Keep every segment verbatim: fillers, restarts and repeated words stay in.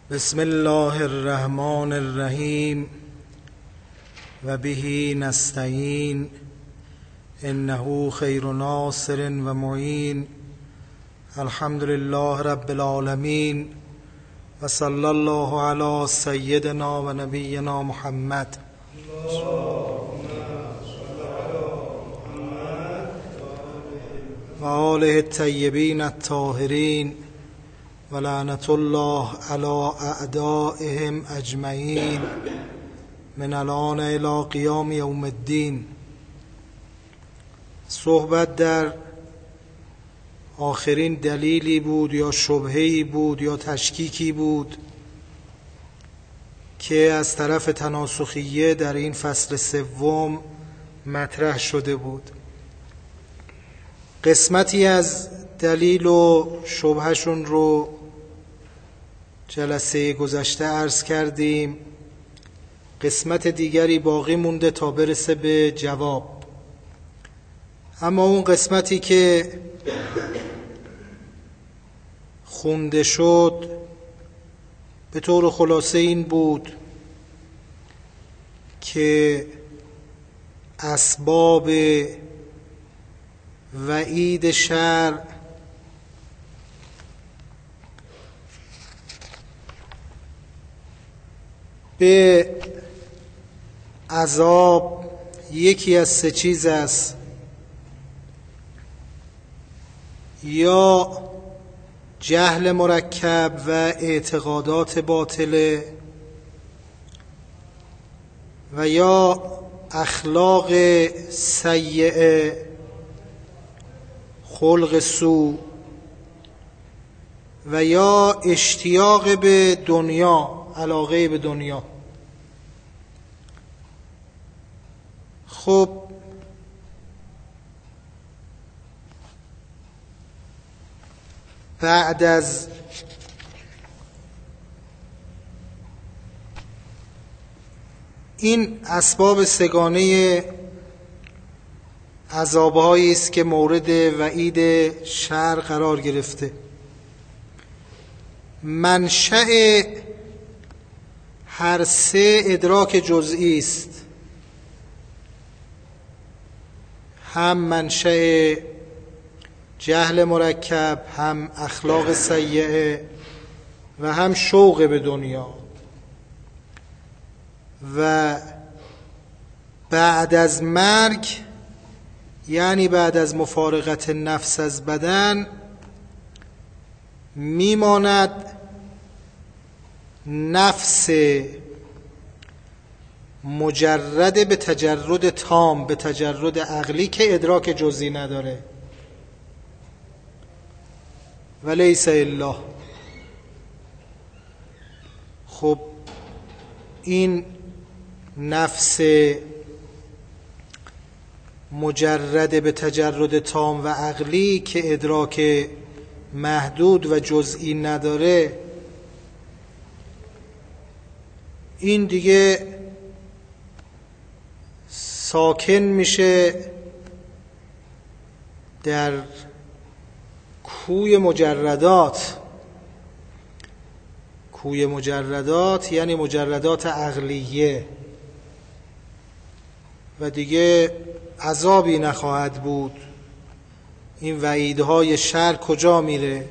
بسم الله الرحمن الرحیم و به نستعین انه خیر ناصر و معین. الحمد لله رب العالمین و صلی الله علی سیدنا و نبینا محمد. و آله الطیبین الطاهرین و لعنت الله علی اعدائهم اجمعین من الان الی قیام یوم الدین. صحبت در آخرین دلیلی بود یا شبهه‌ای بود یا تشکیکی بود که از طرف تناسخیه در این فصل سوم مطرح شده بود. قسمتی از دلیل و شبهشون رو جلسه گذشته عرض کردیم، قسمت دیگری باقی مونده تا برسه به جواب. اما اون قسمتی که خونده شد به طور خلاصه این بود که اسباب وعید شرع به عذاب یکی از سه چیز است: یا جهل مرکب و اعتقادات باطله، و یا اخلاق سیئه، خلق سوء، و یا اشتیاق به دنیا، علاقه به دنیا. خب بعد از این اسباب سگانه عذاب‌هایی است که مورد وعید شرع قرار گرفته، منشأ هر سه ادراک جزئی است. هم منشأ جهل مرکب، هم اخلاق سیئه، و هم شوق به دنیا. و بعد از مرگ، یعنی بعد از مفارقت نفس از بدن، میماند نفس مجرد به تجرد تام، به تجرد عقلی که ادراک جزئی نداره. ولیس الا. خب این نفس مجرد به تجرد تام و عقلی که ادراک محدود و جزئی نداره، این دیگه ساکن میشه در کوی مجردات. کوی مجردات یعنی مجردات عقلیه، و دیگه عذابی نخواهد بود. این وعیدهای شرع کجا میره؟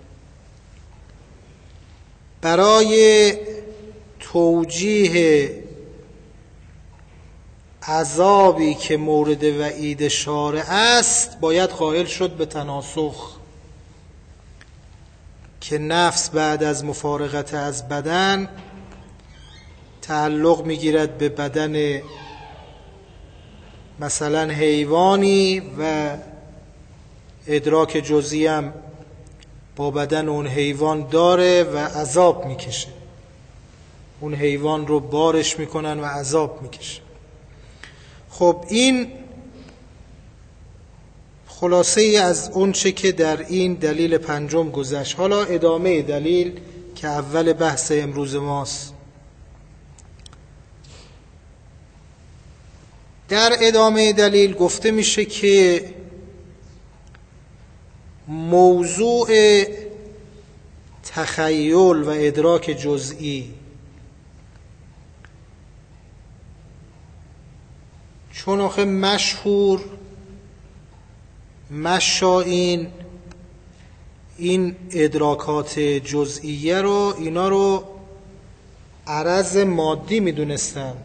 برای توجیه عذابی که مورد وعید شارع است باید قائل شد به تناسخ، که نفس بعد از مفارقت از بدن تعلق میگیرد به بدن مثلا حیوانی و ادراک جزئی هم با بدن اون حیوان داره و عذاب میکشه. اون حیوان رو بارش میکنن و عذاب میکشه. خب این خلاصه ای از اون چه که در این دلیل پنجم گذشت. حالا ادامه دلیل که اول بحث امروز ماست. در ادامه دلیل گفته میشه که موضوع تخیل و ادراک جزئی. چون آخه مشهور مشائین این ادراکات جزئیه رو اینا رو عرض مادی میدونستن.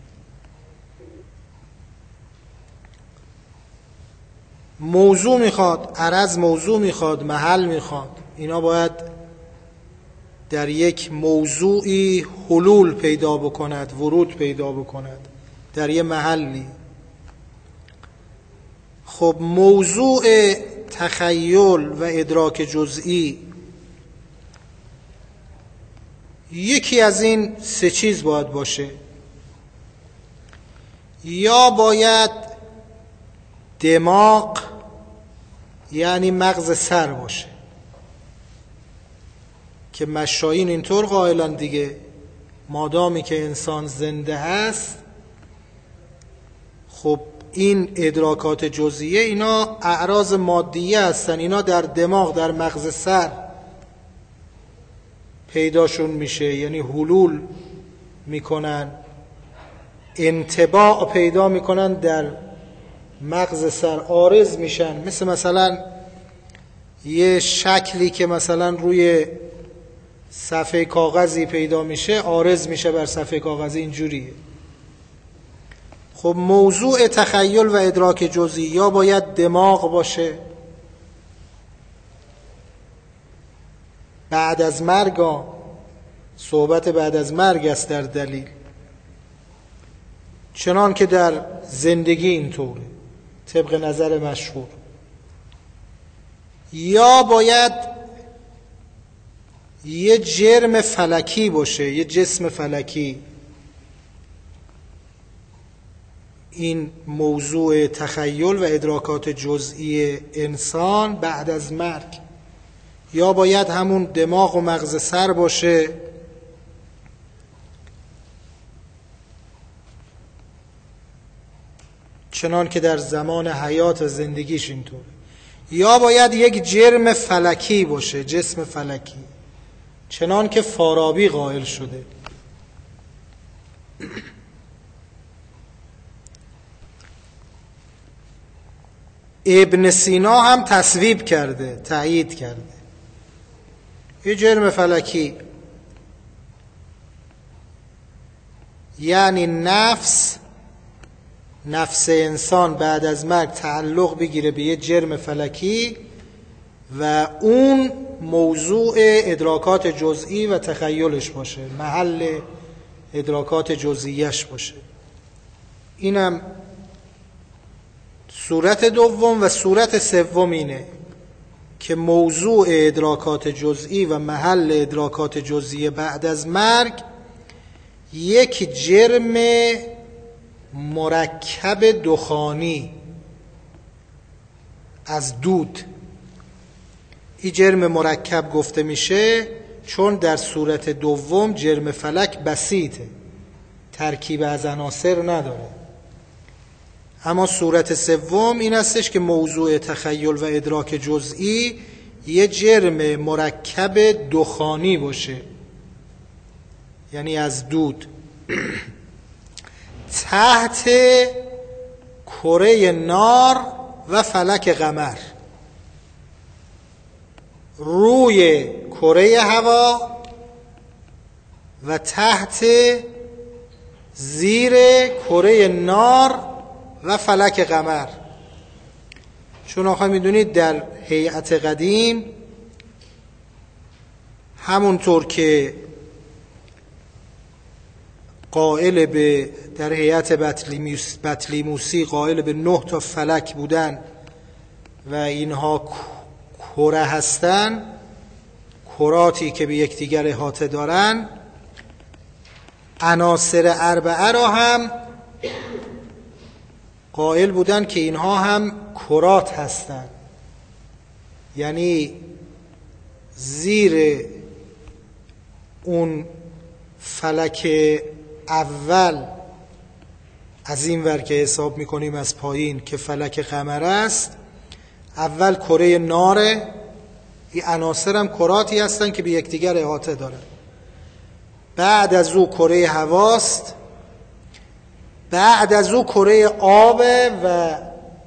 موضوع میخواد، عرض موضوع میخواد، محل میخواد، اینا باید در یک موضوعی حلول پیدا بکند، ورود پیدا بکند در یه محلی. خب موضوع تخیل و ادراک جزئی یکی از این سه چیز باید باشه. یا باید دماغ یعنی مغز سر باشه که مشایین اینطور قائلن دیگه، مادامی که انسان زنده هست خب این ادراکات جزئیه اینا اعراض مادیه هستن، اینا در دماغ در مغز سر پیداشون میشه، یعنی حلول میکنن، انطباع پیدا میکنن در مغز سر، عارض میشن. مثل مثلا یه شکلی که مثلا روی صفحه کاغذی پیدا میشه، عارض میشه بر صفحه کاغذی، اینجوریه. خب موضوع تخیل و ادراک جزئی یا باید دماغ باشه، بعد از مرگ، صحبت بعد از مرگ است در دلیل، چنان که در زندگی اینطوره طبق نظر مشهور. یا باید یه جرم فلکی باشه، یه جسم فلکی، این موضوع تخیل و ادراکات جزئی انسان بعد از مرگ. یا باید همون دماغ و مغز سر باشه، چنان که در زمان حیات و زندگیش اینطوره. یا باید یک جرم فلکی باشه، جسم فلکی، چنان که فارابی قائل شده. ابن سینا هم تصویب کرده، تأیید کرده. یه جرم فلکی یعنی نفس نفس انسان بعد از مرگ تعلق بگیره به یه جرم فلکی و اون موضوع ادراکات جزئی و تخیلش باشه، محل ادراکات جزئیش باشه. اینم صورت دوم. و صورت سوم اینه که موضوع ادراکات جزئی و محل ادراکات جزئی بعد از مرگ یک جرم مرکب دخانی از دود. این جرم مرکب گفته میشه چون در صورت دوم جرم فلک بسیطه، ترکیب از عناصر نداره. اما صورت سوم این هستش که موضوع تخیل و ادراک جزئی یه جرم مرکب دخانی باشه، یعنی از دود، تحت کره نار و فلک قمر، روی کره هوا و تحت زیر کره نار و فلک قمر. چون آخه میدونید در هیئت قدیم همونطور که قائل به در هیئت بطلیموسی قائل به نه تا فلک بودن و اینها کره هستن، کراتی که به یکدیگر احاطه دارن، عناصر اربعه را هم قائل بودن که اینها هم کرات هستند، یعنی زیر اون فلک اول از این ور که حساب میکنیم از پایین که فلک قمر است، اول کره ناره، این عناصر هم کراتی هستن که به یکدیگر احاطه دارن. بعد از او کره هواست، بعد از او کره آب و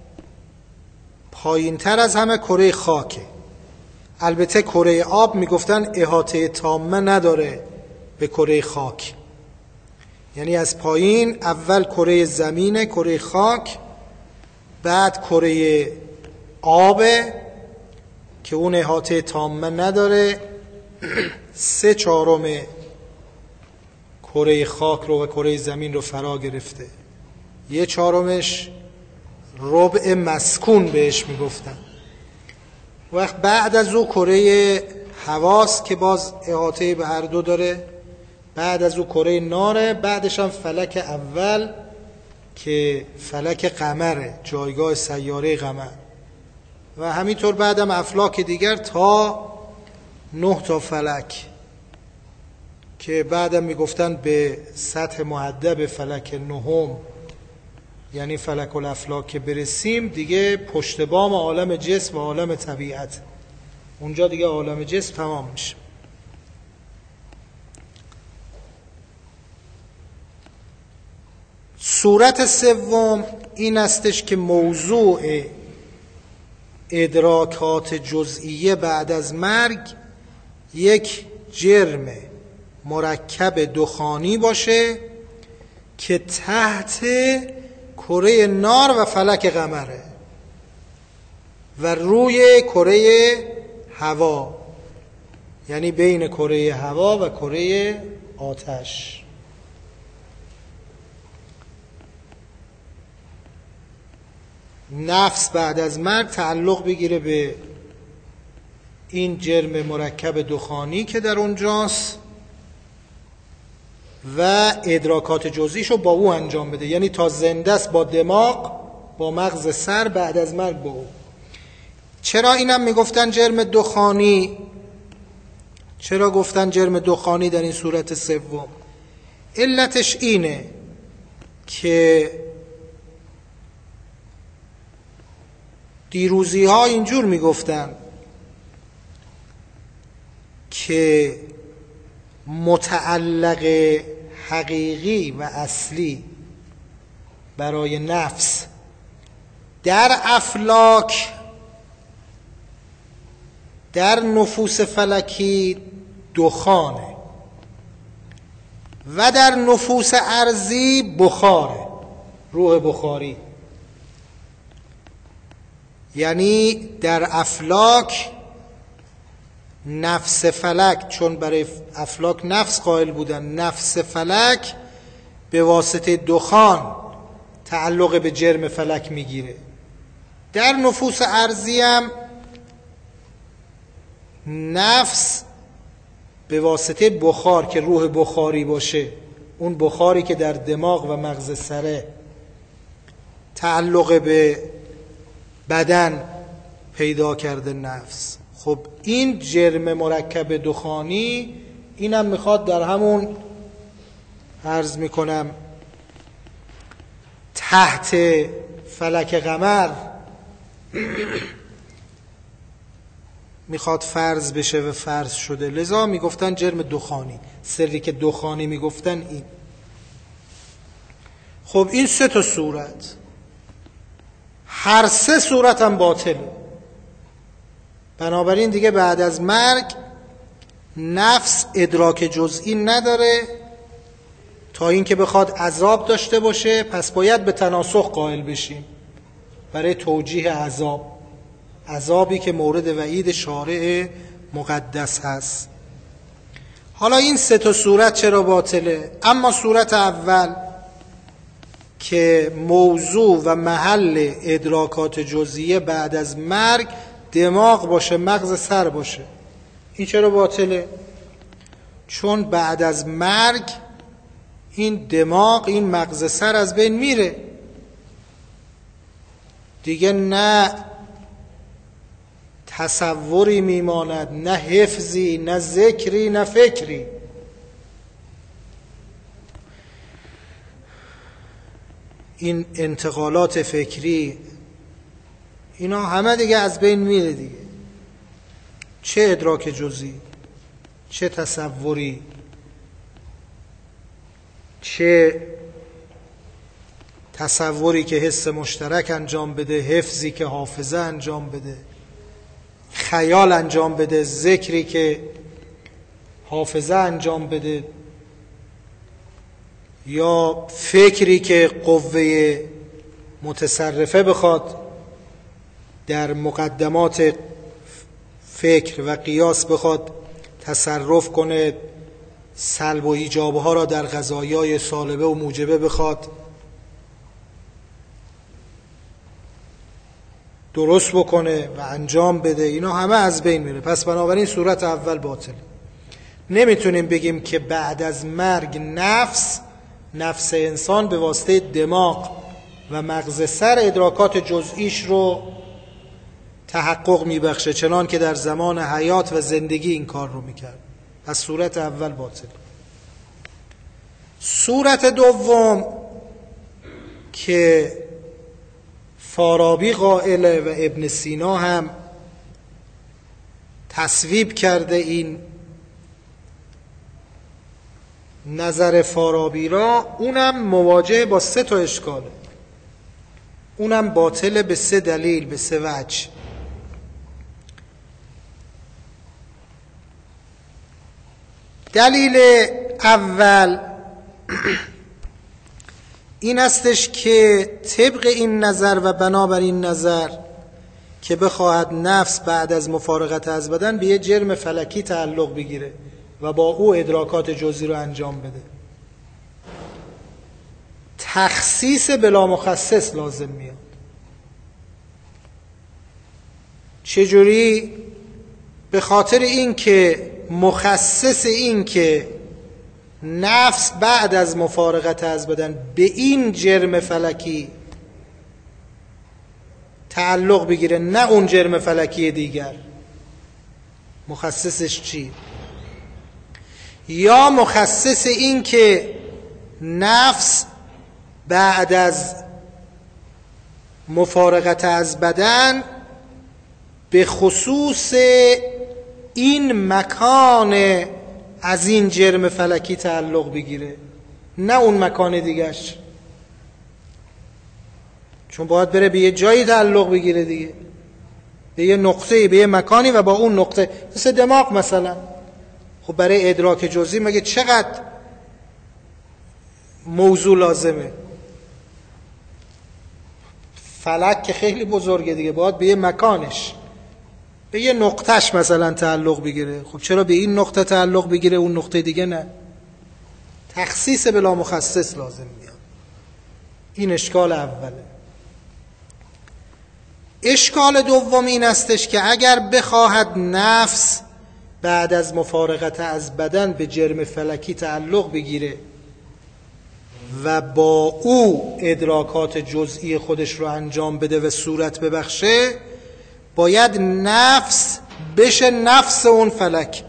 پایین تر از همه کره خاکه. البته کره آب میگفتن احاطه تامه نداره به کره خاک، یعنی از پایین اول کره زمینه، کره خاک، بعد کره آب که اون احاطه تامه نداره، سه چهارم کره خاک رو و کره زمین رو فرا گرفته، یه چهارمش ربع مسکون بهش میگفتن. وقت بعد از او کره هواست که باز احاطه به هر دو داره، بعد از او کره ناره، بعدش هم فلک اول که فلک قمره، جایگاه سیاره قمر، و همینطور بعدم افلاک دیگر تا نه تا فلک که بعدم میگفتن به سطح محدب فلک نهم یعنی فلک الافلاک که برسیم دیگه پشت بام عالم جسم و عالم طبیعت، اونجا دیگه عالم جسم تمام میشه. صورت سوم این استش که موضوع ادراکات جزئیه بعد از مرگ یک جرم مرکب دخانی باشه که تحت کره نار و فلک قمره و روی کره هوا، یعنی بین کره هوا و کره آتش. نفس بعد از مرگ تعلق بگیره به این جرم مرکب دخانی که در اونجاست و ادراکات جزئیشو با او انجام بده، یعنی تا زنده است با دماغ، با مغز سر، بعد از مرگ با او. چرا اینم میگفتن جرم دخانی؟ چرا گفتن جرم دخانی در این صورت سوم؟ علتش اینه که دیروزی ها اینجور میگفتن که متعلق حقیقی و اصلی برای نفس در افلاک، در نفوس فلکی دخانه و در نفوس ارضی بخاره، روح بخاری. یعنی در افلاک نفس فلک، چون برای افلاک نفس قائل بودن، نفس فلک به واسطه دخان تعلق به جرم فلک میگیره. در نفوس ارضی هم نفس به واسطه بخار که روح بخاری باشه، اون بخاری که در دماغ و مغز سره تعلق به بدن پیدا کرده نفس. خب این جرم مرکب دخانی اینم میخواد در همون عرض میکنم تحت فلک قمر میخواد فرض بشه و فرض شده، لذا میگفتن جرم دخانی. سری که دخانی میگفتن این. خب این سه تا صورت، هر سه صورت هم باطله. بنابراین دیگه بعد از مرگ نفس ادراک جزئی نداره تا اینکه بخواد عذاب داشته باشه، پس باید به تناسخ قائل بشیم برای توجیه عذاب، عذابی که مورد وعید شارع مقدس هست. حالا این سه تا صورت چرا باطله؟ اما صورت اول که موضوع و محل ادراکات جزئیه بعد از مرگ دماغ باشه، مغز سر باشه، این چرا باطله؟ چون بعد از مرگ این دماغ، این مغز سر از بین میره دیگه، نه تصوری میماند، نه حفظی، نه ذکری، نه فکری. این انتقالات فکری اینا همه دیگه از بین میره دیگه. چه ادراک جزئی، چه تصوری، چه تصوری که حس مشترک انجام بده، حفظی که حافظه انجام بده، خیال انجام بده، ذکری که حافظه انجام بده، یا فکری که قوه متصرفه بخواد در مقدمات فکر و قیاس بخواد تصرف کنه، سلب و ایجابها را در قضایای سالبه و موجبه بخواد درست بکنه و انجام بده، اینا همه از بین میره. پس بنابراین صورت اول باطله. نمیتونیم بگیم که بعد از مرگ نفس نفس انسان به واسطه دماغ و مغز سر ادراکات جزئیش رو تحقق میبخشه، چنان که در زمان حیات و زندگی این کار رو میکرد. پس صورت اول باطله. صورت دوم که فارابی قائله و ابن سینا هم تصویب کرده این نظر فارابی را، اونم مواجه با سه تا اشکاله، اونم باطله به سه دلیل، به سه وجه. دلیل اول این استش که طبق این نظر و بنابر این نظر که بخواهد نفس بعد از مفارقت از بدن به یه جرم فلکی تعلق بگیره و با او ادراکات جزئی رو انجام بده، تخصیص بلا مخصص لازم میاد. چجوری؟ به خاطر این که مخصص این که نفس بعد از مفارقت از بدن به این جرم فلکی تعلق بگیره، نه اون جرم فلکی دیگر. مخصصش چی؟ یا مخصص این که نفس بعد از مفارقت از بدن به خصوص این مکان از این جرم فلکی تعلق بگیره، نه اون مکان دیگرش، چون باید بره به یه جایی تعلق بگیره دیگه، به یه نقطه‌ای، به یه مکانی و با اون نقطه. مثل دماغ مثلا، خب برای ادراک جزئی مگه چقدر موضوع لازمه؟ فلک که خیلی بزرگه دیگه، باید به یه مکانش، به یه نقطهش مثلا تعلق بگیره. خب چرا به این نقطه تعلق بگیره اون نقطه دیگه نه؟ تخصیص بلا مخصص لازم میاد. این اشکال اوله. اشکال دوم این استش که اگر بخواهد نفس بعد از مفارقت از بدن به جرم فلکی تعلق بگیره و با او ادراکات جزئی خودش رو انجام بده و صورت ببخشه، باید نفس بشه نفس اون فلک.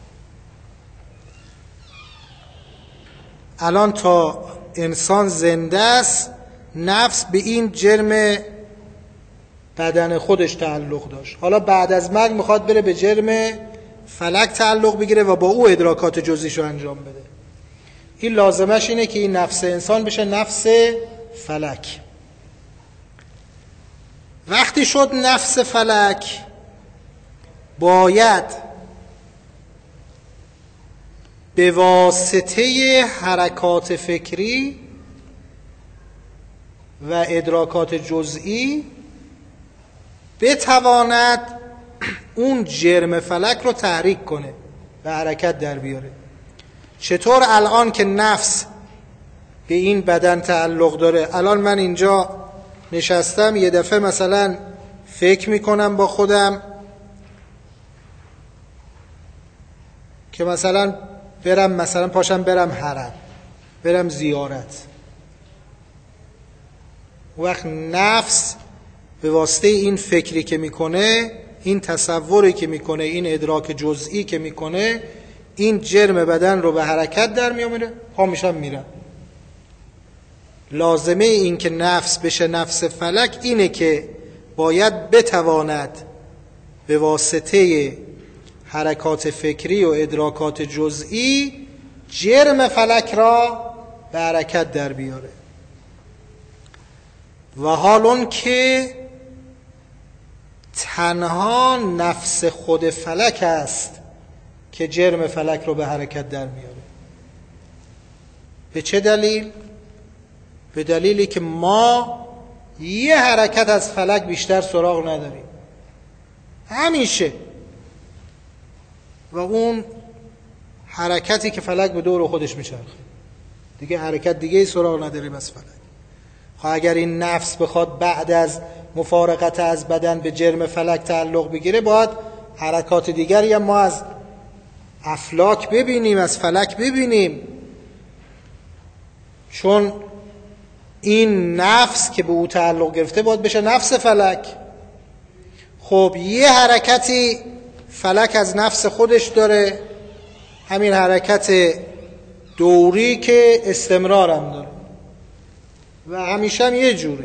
الان تا انسان زنده است نفس به این جرم بدن خودش تعلق داشت، حالا بعد از مرگ میخواد بره به جرم فلک تعلق بگیره و با او ادراکات جزئیش رو انجام بده. این لازمش اینه که این نفس انسان بشه نفس فلک. وقتی شد نفس فلک، باید به واسطه حرکات فکری و ادراکات جزئی بتواند اون جرم فلک رو تحریک کنه و حرکت در بیاره. چطور؟ الان که نفس به این بدن تعلق داره، الان من اینجا نشستم یه دفعه مثلا فکر میکنم با خودم که مثلا برم مثلا پاشم برم حرم، برم زیارت. وقت نفس به واسطه این فکری که میکنه، این تصوری که میکنه، این ادراک جزئی که میکنه، این جرم بدن رو به حرکت در میامونه، پا میشم میرم. لازمه این که نفس بشه نفس فلک اینه که باید بتواند به واسطه حرکات فکری و ادراکات جزئی جرم فلک را به حرکت در بیاره. و حال اون که تنها نفس خود فلک است که جرم فلک رو به حرکت در میاره. به چه دلیل؟ به دلیلی که ما یه حرکت از فلک بیشتر سراغ نداریم همیشه، و اون حرکتی که فلک به دور خودش میچرخه. دیگه حرکت دیگه سراغ نداریم از فلک. خب اگر این نفس بخواد بعد از مفارقت از بدن به جرم فلک تعلق بگیره، باید حرکات دیگری هم ما از افلاک ببینیم، از فلک ببینیم، چون این نفس که به او تعلق گرفته باید بشه نفس فلک. خب یه حرکتی فلک از نفس خودش داره، همین حرکت دوری که استمرار هم داره و همیشه هم یه جوره.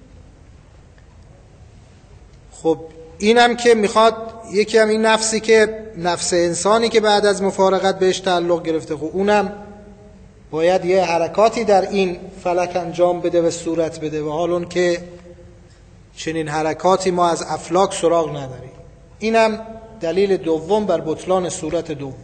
خب اینم که میخواد یکی هم این نفسی که نفس انسانی که بعد از مفارقت بهش تعلق گرفته، خب اونم باید یه حرکاتی در این فلک انجام بده و صورت بده، و حال اون که چنین حرکاتی ما از افلاک سراغ نداریم. اینم دلیل دوم بر بطلان صورت دوم.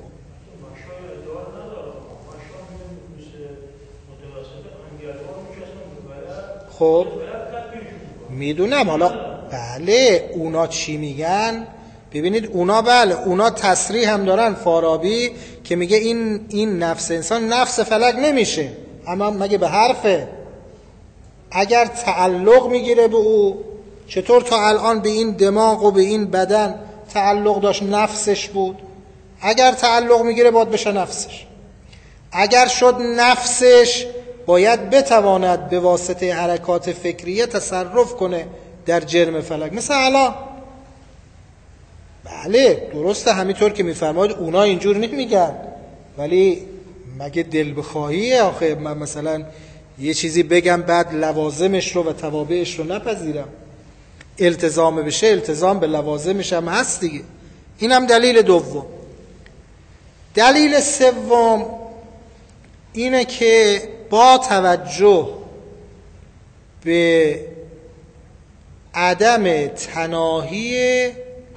خب میدونم، حالا بله اونا چی میگن، ببینید اونا بله اونا تصریح هم دارن، فارابی که میگه این این نفس انسان نفس فلک نمیشه، اما مگه به حرفه؟ اگر تعلق میگیره به او، چطور تا الان به این دماغ و به این بدن تعلق داشت نفسش بود؟ اگر تعلق میگیره باید بشه نفسش. اگر شد نفسش، باید بتواند به واسطه حرکات فکریه تصرف کنه در جرم فلک. مثل الان بله درسته همینطور که میفرماید اونا اینجور نمیگن، ولی مگه دل بخواهیه آخه من مثلا یه چیزی بگم بعد لوازمش رو و توابعش رو نپذیرم؟ التزام بشه التزام به لوازمش هم هست دیگه. اینم دلیل دوم. دلیل سوم اینه که با توجه به عدم تناهی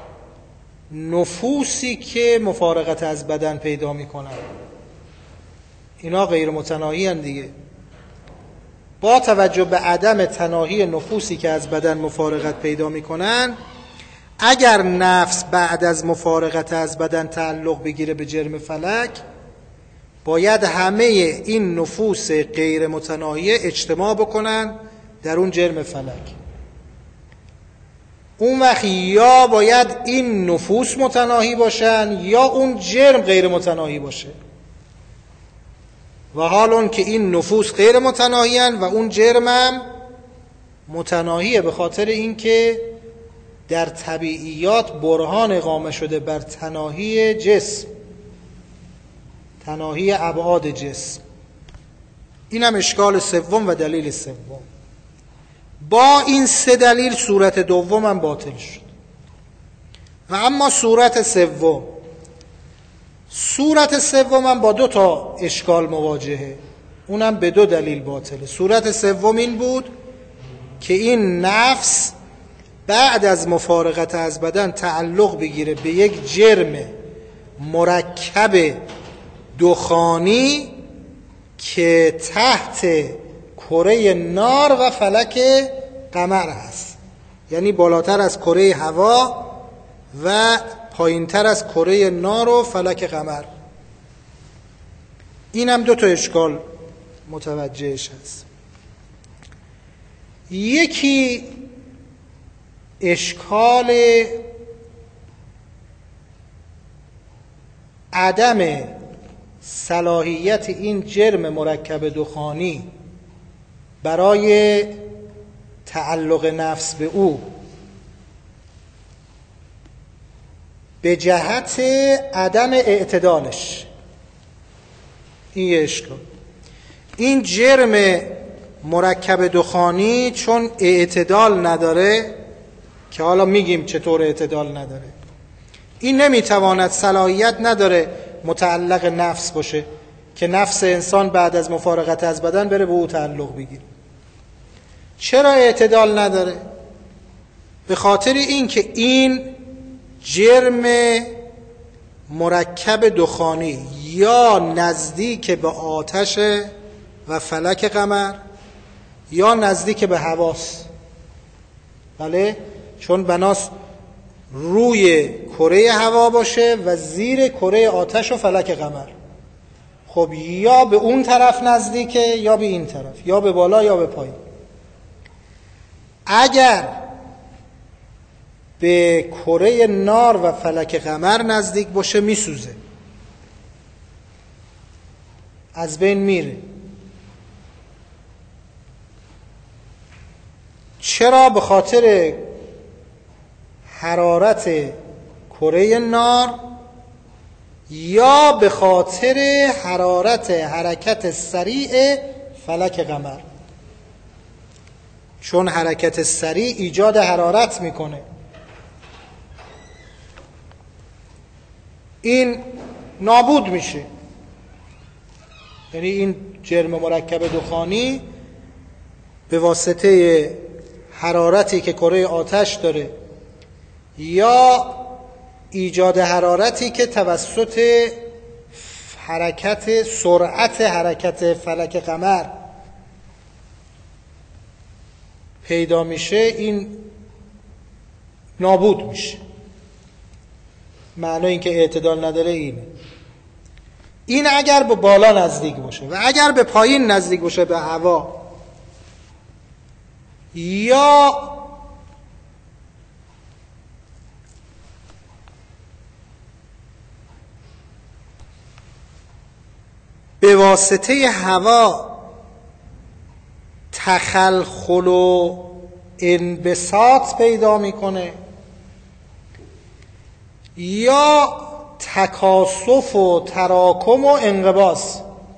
نفوسی که مفارقت از بدن پیدا میکنن، اینا غیر متناهی هن دیگه. با توجه به عدم تناهی نفوسی که از بدن مفارقت پیدا میکنن، اگر نفس بعد از مفارقت از بدن تعلق بگیره به جرم فلک، باید همه این نفوس غیر متناهی اجتماع بکنن در اون جرم فلک. اون وقت یا باید این نفوس متناهی باشن یا اون جرم غیر متناهی باشه، و حال اون که این نفوس غیر متناهی هن و اون جرم هم متناهیه، به خاطر اینکه در طبیعیات برهان اقامه شده بر تناهی جسم، تناهی ابعاد جسم. این هم اشکال سوم و دلیل سوم. با این سه دلیل صورت دوم هم باطل شد. و اما صورت سوم صورت سوم هم با دو تا اشکال مواجهه، اونم به دو دلیل باطله. صورت سوم این بود که این نفس بعد از مفارقت از بدن تعلق بگیره به یک جرم مرکب دخانی که تحت کره نار و فلک قمر هست، یعنی بالاتر از کره هوا و پایینتر از کره نار و فلک قمر. این هم دو تا اشکال متوجهش هست. یکی اشکال عدم صلاحیت این جرم مرکب دخانی برای تعلق نفس به او به جهت عدم اعتدالش. این اشکال، این جرم مرکب دخانی چون اعتدال نداره، که حالا میگیم چطور اعتدال نداره، این نمیتواند، صلاحیت نداره متعلق نفس باشه که نفس انسان بعد از مفارقت از بدن بره به او تعلق بگیره. چرا اعتدال نداره؟ به خاطر این که این جرم مرکب دخانی یا نزدیک به آتش و فلک قمر یا نزدیک به هواست. بله، چون بناست روی کره هوا باشه و زیر کره آتش و فلک قمر. خب یا به اون طرف نزدیکه یا به این طرف، یا به بالا یا به پایین. اگر به کره نار و فلک قمر نزدیک باشه میسوزه، از بین میره. چرا؟ به خاطر حرارت کره نار یا به خاطر حرارت حرکت سریع فلک قمر. چون حرکت سریع ایجاد حرارت میکنه. این نابود میشه. یعنی این جرم مرکب دخانی به واسطه حرارتی که کره آتش داره یا ایجاد حرارتی که توسط حرکت سرعت حرکت فلک قمر پیدا میشه، این نابود میشه. معنی این که اعتدال نداره اینه. این اگر به بالا نزدیک باشه و اگر به پایین نزدیک باشه به هوا یا به واسطه هوا تخلخل و انبساط پیدا میکنه یا تکاثف و تراکم و انقباض.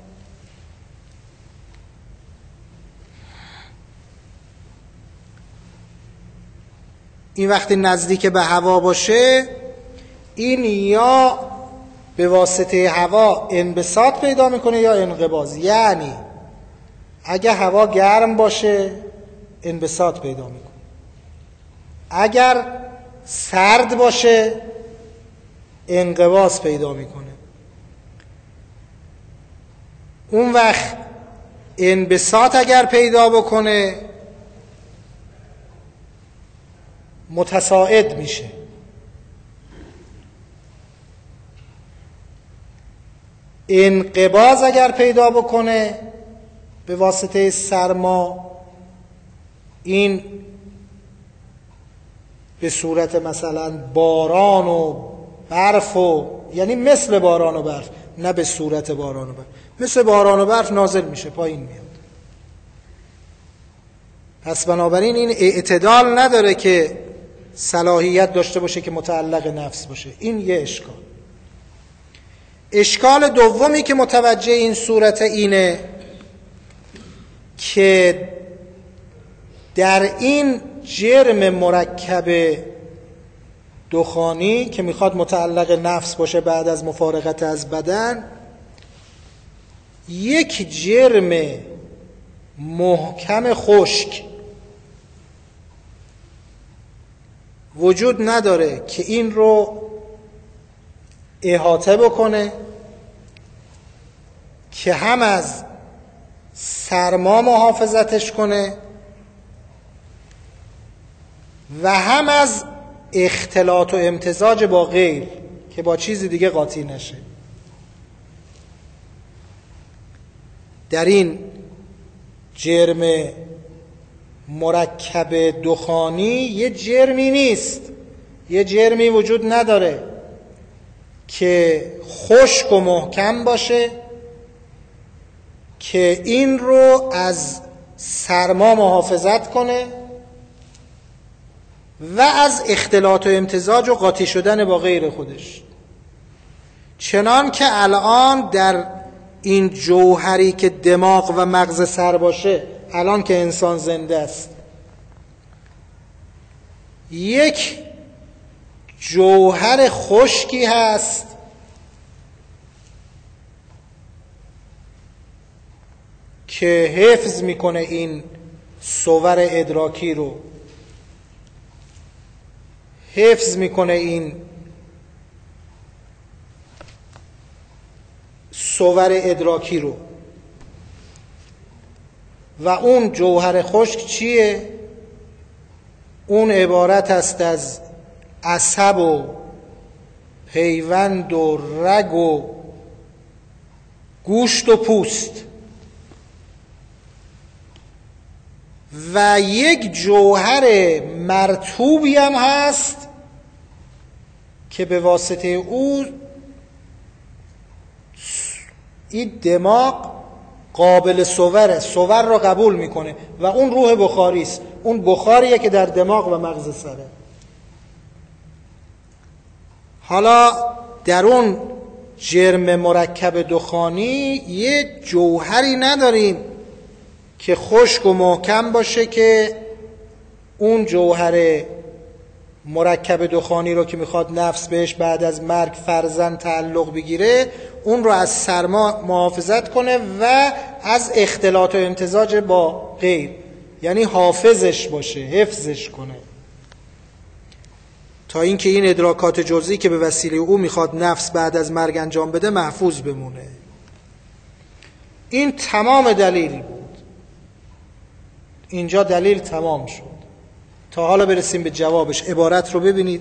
این وقتی نزدیک به هوا باشه، این یا به واسطه هوا انبساط پیدا میکنه یا انقباض. یعنی اگه هوا گرم باشه انبساط پیدا میکنه، اگر سرد باشه انقباض پیدا میکنه. اون وقت انبساط اگر پیدا بکنه متصاعد میشه. انقباض اگر پیدا بکنه به واسطه سرما، این به صورت مثلا باران و برف و یعنی مثل باران و برف، نه به صورت باران و برف، مثل باران و برف نازل میشه، پایین میاد. پس بنابراین این اعتدال نداره که صلاحیت داشته باشه که متعلق نفس باشه. این یه اشکال. اشکال دومی که متوجه این صورت اینه که در این جرم مرکب دخانی که میخواد متعلق نفس باشه بعد از مفارقت از بدن، یک جرم محکم خشک وجود نداره که این رو احاطه بکنه، که هم از سرما محافظتش کنه و هم از اختلاط و امتزاج با غیر که با چیزی دیگه قاطی نشه. در این جرم مرکب دخانی یه جرمی نیست، یه جرمی وجود نداره که خشک و محکم باشه که این رو از سرما محافظت کنه و از اختلاط و امتزاج و قاطی شدن با غیر خودش. چنان که الان در این جوهری که دماغ و مغز سر باشه، الان که انسان زنده است، یک جوهر خشکی هست که حفظ میکنه این صور ادراکی رو، حفظ میکنه این صور ادراکی رو. و اون جوهر خشک چیه؟ اون عبارت است از عصب و پیوند و رگ و گوشت و پوست و یک جوهر مرطوبی هم هست که به واسطه او این دماغ قابل صوره، صور رو قبول میکنه و اون روح بخاری است. اون بخاریه که در دماغ و مغز سره. حالا در اون جرم مرکب دخانی یه جوهری نداریم که خشک و محکم باشه که اون جوهر مرکب دخانی رو که میخواد نفس بهش بعد از مرگ فرزن تعلق بگیره، اون رو از سرما محافظت کنه و از اختلاط و امتزاج با غیر، یعنی حافظش باشه، حفظش کنه، تا اینکه این ادراکات جزئی که به وسیله او میخواد نفس بعد از مرگ انجام بده محفوظ بمونه. این تمام دلیل بود. اینجا دلیل تمام شد. تا حالا برسیم به جوابش. عبارت رو ببینید.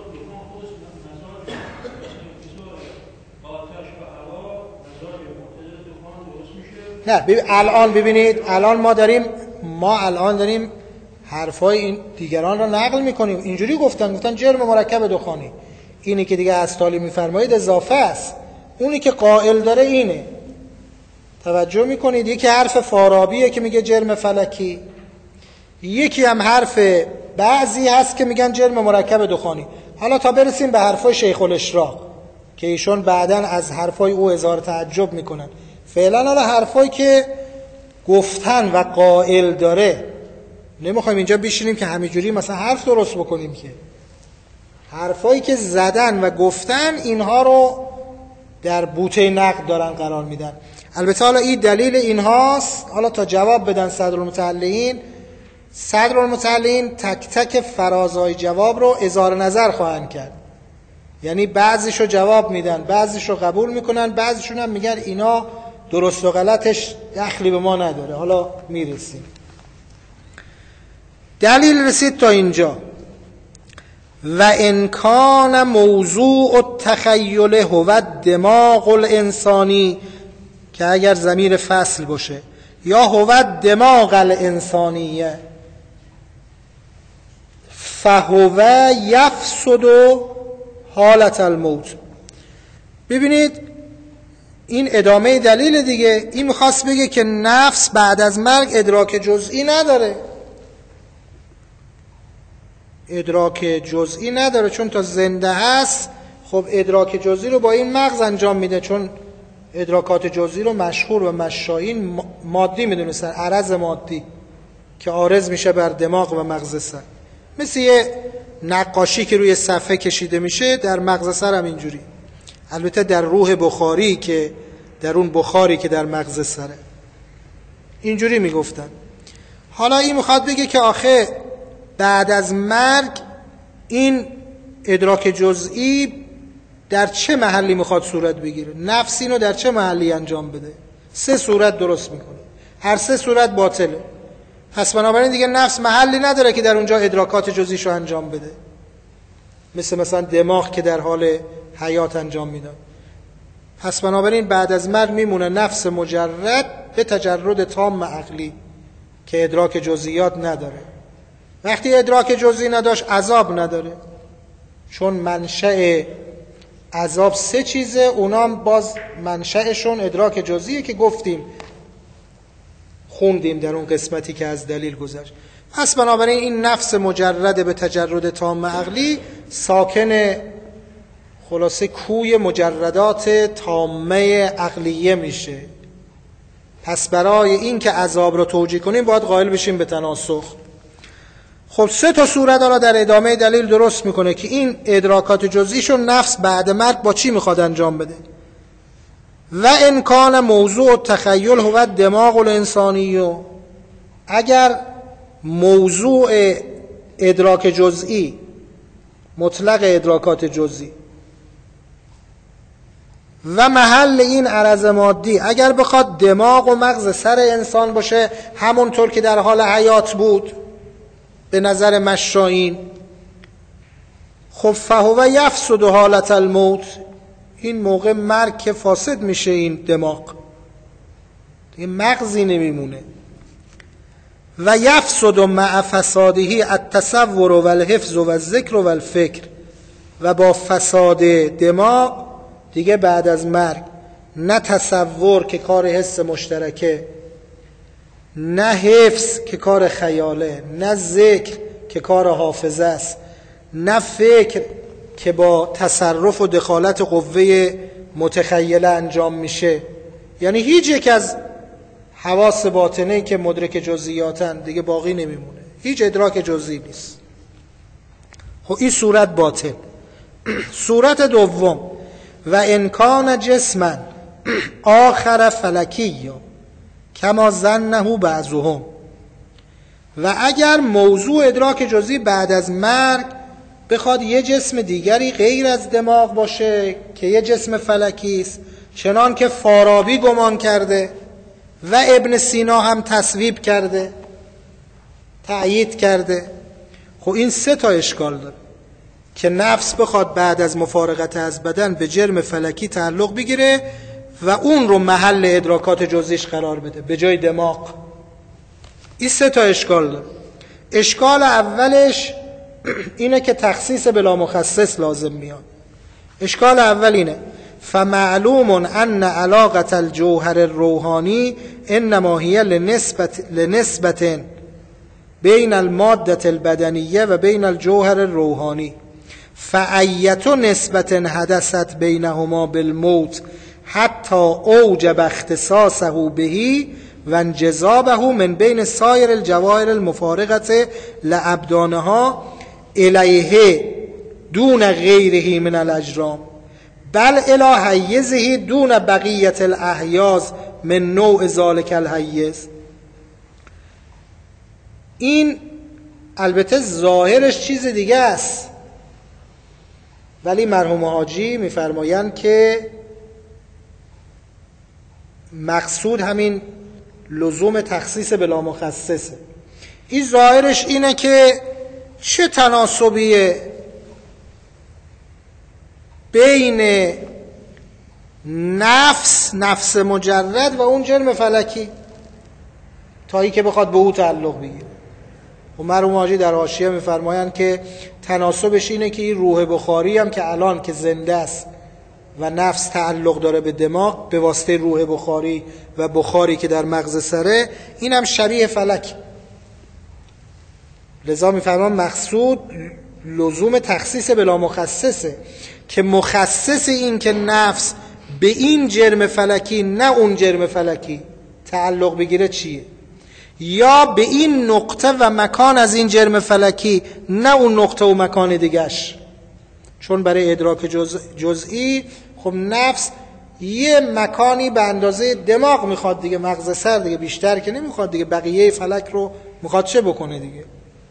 نه ببین الان ببینید، الان ما داریم ما الان داریم حرفای این دیگران رو نقل میکنیم. اینجوری گفتن گفتن جرم مرکب دخانی. اینی که دیگه استالی میفرمایید اضافه است. اونی که قائل داره اینه. توجه میکنید؟ یکی حرف فارابیه که میگه جرم فلکی، یکی هم حرف بعضی هست که میگن جرم مرکب دخانی. حالا تا برسیم به حرفای شیخ الاشراق که ایشون بعداً از حرفای او اظهار تعجب میکنن. فعلا حالا حرفایی که گفتن و قائل داره، نمیخوایم اینجا بشینیم که همینجوری مثلا حرف درست بکنیم، که حرفایی که زدن و گفتن اینها رو در بوته نقد دارن قرار میدن. البته حالا این دلیل اینهاست. حالا تا جواب بدن صدرالمتعلقین، صدرالمتعلقین تک تک فرازهای جواب رو اظهار نظر خواهند کرد. یعنی بعضیشو جواب میدن، بعضیشو قبول میکنن، بعضیشون هم میگن اینا درست و غلطش دخلی به ما نداره. حالا میرسیم. دلیل رسید تا اینجا. و انکان موضوع التخیل هو دماغ الانسانی، که اگر ضمیر فصل باشه، یا هو دماغ الانسانیه فهو یفسد حالت الموت. ببینید این ادامه دلیل دیگه. این میخواست بگه که نفس بعد از مرگ ادراک جزئی نداره، ادراک جزئی نداره، چون تا زنده هست خب ادراک جزئی رو با این مغز انجام میده، چون ادراکات جزئی رو مشهور و مشایین مادی میدونستن، عرض مادی که عارض میشه بر دماغ و مغز سر، مثل یه نقاشی که روی صفحه کشیده میشه در مغز سر هم اینجوری. البته در روح بخاری که در اون بخاری که در مغز سره اینجوری میگفتن. حالا این میخواد بگه که آخه بعد از مرگ این ادراک جزئی در چه محلی میخواد صورت بگیره؟ نفس اینو در چه محلی انجام بده؟ سه صورت درست میکنه، هر سه صورت باطله. پس بنابراین دیگه نفس محلی نداره که در اونجا ادراکات جزئیشو انجام بده، مثل مثلا دماغ که در حال حیات انجام میده. پس بنابراین بعد از مرگ میمونه نفس مجرد به تجرد تام عقلی که ادراک جزئیات نداره. وقتی ادراک جزئی نداشت عذاب نداره، چون منشأ عذاب سه چیزه، اونام باز منشأشون ادراک جزئیه که گفتیم خوندیم در اون قسمتی که از دلیل گذشت. پس بنابراین این نفس مجرد به تجرد تام عقلی ساکن خلاصه کوی مجردات تامه عقلیه میشه. پس برای این که عذاب رو توجیه کنیم باید قائل بشیم به تناسخ. خب سه تا صورت را در ادامه دلیل درست میکنه که این ادراکات جزئیشو نفس بعد مرگ با چی میخواد انجام بده. و ان کان موضوع تخیل هو دماغ الانسانی، اگر موضوع ادراک جزئی، مطلق ادراکات جزئی و محل این عرض مادی اگر بخواد دماغ و مغز سر انسان باشه همونطور که در حال حیات بود به نظر مشایین، خب فهو یفسد حالت الموت، این موقع مرگ که فاسد میشه این دماغ، این مغزی نمیمونه. و یفسد مع فساده التصور و الحفظ و الذکر و الفکر، و با فساد دماغ دیگه بعد از مرگ نه تصور که کار حس مشترکه، نه حفظ که کار خیاله، نه ذکر که کار حافظه است، نه فکر که با تصرف و دخالت قوه متخیله انجام میشه. یعنی هیچ یک از حواس باطنه‌ای که مدرک جزئیاتن دیگه باقی نمیمونه، هیچ ادراک جزئی نیست. خب این صورت باطن. صورت دوم، و انکان جسما آخر فلکی کما ظنه بعضهم، و اگر موضوع ادراک جزئی بعد از مرگ بخواد یه جسم دیگری غیر از دماغ باشه که یه جسم فلکی است، چنان که فارابی گمان کرده و ابن سینا هم تصویب کرده، تأیید کرده، خب این سه تا اشکال داره که نفس بخواد بعد از مفارقت از بدن به جرم فلکی تعلق بگیره و اون رو محل ادراکات جزئیش قرار بده به جای دماغ. این سه تا اشکال داره. اشکال اولش اینه که تخصیص بلا مخصص لازم میاد. اشکال اول اینه فمعلوم ان علاقة الجوهر الروحانی انما هي لنسبت لنسبت بین الماده البدنیه و بین الجوهر الروحانی، فأیت نسبت حدثت بینهما بالموت حتی اوجب اختصاصه به و انجذابه من بین سایر الجواهر المفارقه لابدانها الیه دون غیره من الاجرام، بل الی حیزه دون بقیت الاحیاز من نوع ذالک الحیز. این البته ظاهرش چیز دیگه است، ولی مرحوم حاجی میفرمایند که مقصود همین لزوم تخصیص بلا مخصصه. این ظاهرش اینه که چه تناسبیه بین نفس نفس مجرد و اون جرم فلکی تا ای که بخواد به او تعلق بگیره. و مرحوم حاجی در حاشیه میفرمایند که تناسبش اینه که این روح بخاری هم که الان که زنده است و نفس تعلق داره به دماغ به واسطه روح بخاری و بخاری که در مغز سره، این هم شبیه فلک. لذا میفرمان مقصود لزوم تخصیص بلا مخصصه که مخصص این که نفس به این جرم فلکی نه اون جرم فلکی تعلق بگیره چیه، یا به این نقطه و مکان از این جرم فلکی نه اون نقطه و مکان دیگش. چون برای ادراک جز... جزئی خب نفس یه مکانی به اندازه دماغ میخواد دیگه، مغز سر دیگه، بیشتر که نمیخواد دیگه، بقیه فلک رو میخواد چه بکنه دیگه.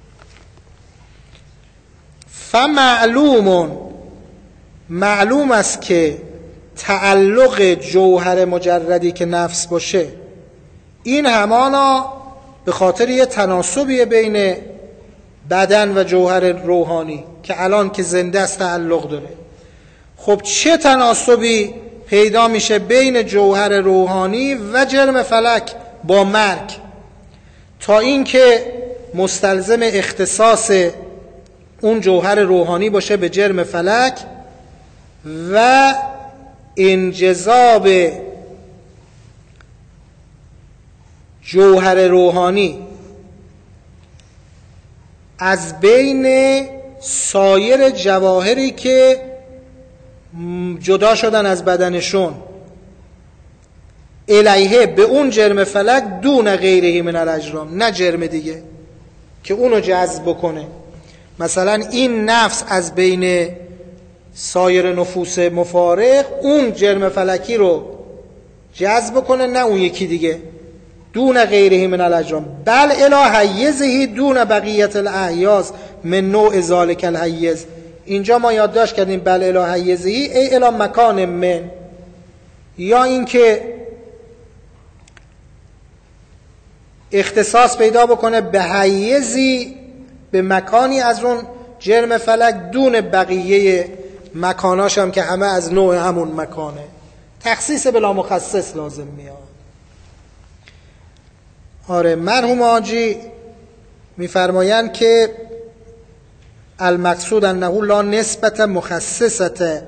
فمعلوم معلوم است که تعلق جوهر مجردی که نفس باشه این همانا به خاطر یه تناسبیه بین بدن و جوهر روحانی که الان که زنده است تعلق داره. خب چه تناسبی پیدا میشه بین جوهر روحانی و جرم فلک با مرگ تا اینکه مستلزم اختصاص اون جوهر روحانی باشه به جرم فلک و انجذاب جوهر روحانی از بین سایر جواهری که جدا شدن از بدنشون الیه به اون جرم فلک دون غیره من الاجرام، نه جرم دیگه. که اونو جذب بکنه. مثلا این نفس از بین سایر نفوس مفارق اون جرم فلکی رو جذب کنه، نه اون یکی دیگه. دون غیره من الاجرام بل الی حیزه دون بقیت الاحیاز من نوع ذالک الحیز. اینجا ما یادداشت کردیم بل الی حیزه ای الی مکان من، یا اینکه اختصاص پیدا بکنه به حیزی، به مکانی از اون جرم فلک دون بقیه مکاناش هم که همه از نوع همون مکانه. تخصیص بلا مخصص لازم میاد. آره مرحوم حاجی میفرمایند که المقصود انه لا نسبت مخصصت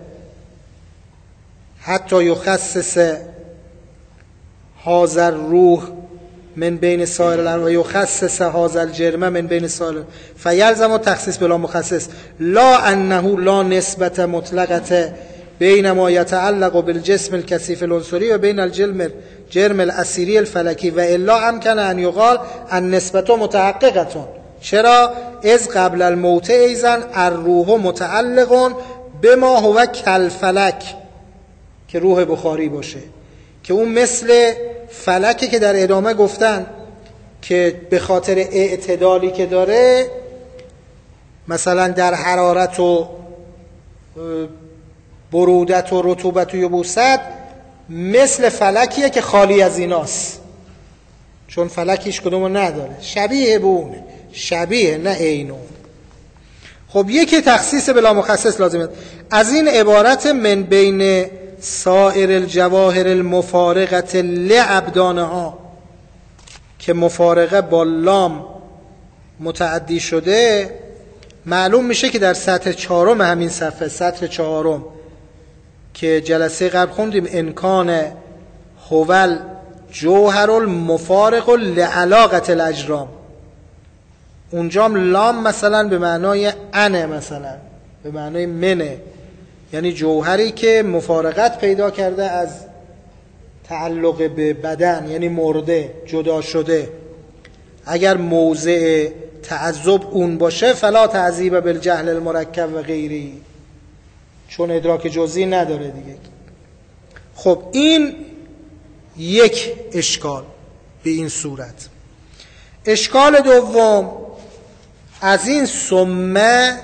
حتی یخصص هذا الروح من بین سایر الانواع و یخصص هذا الجرم من بین سایر فیلزم تخصیص بلا مخصص لا انه لا نسبت مطلقه بین ما یتعلق بالجسم الکثیف العنصری و بین الجرم جرم الاسیری الفلکی و الا امکن ان یقال النسبت متحققه. چرا؟ از قبل الموت ایزن الروح متعلق بما هو کالفلک، که روح بخاری باشه، که اون مثل فلکی که در ادامه گفتن که به خاطر اعتدالی که داره مثلا در حرارت و برودت و رطوبت و یبوست مثل فلکیه که خالی از ایناست، چون فلکیش کدومو نداره، شبیه به اونه، شبیه نه عینو. خب یکی تخصیص بلا مخصص لازمه. از این عبارت من بین سائر الجواهر المفارقه لابدانها که مفارقه با لام متعدی شده، معلوم میشه که در سطر چهارم همین صفحه، سطر چهارم که جلسه قبل خوندیم انکان هوال جوهر المفارق لعلاقه الاجرام، اونجام لام مثلا به معنای انه، مثلا به معنای منه، یعنی جوهری که مفارقت پیدا کرده از تعلق به بدن، یعنی مرده، جدا شده. اگر موضع تعذب اون باشه فلا تعذیب بالجهل المرکب و غیری، چون ادراک جزئی نداره دیگه. خب این یک اشکال به این صورت. اشکال دوم، از این ثمه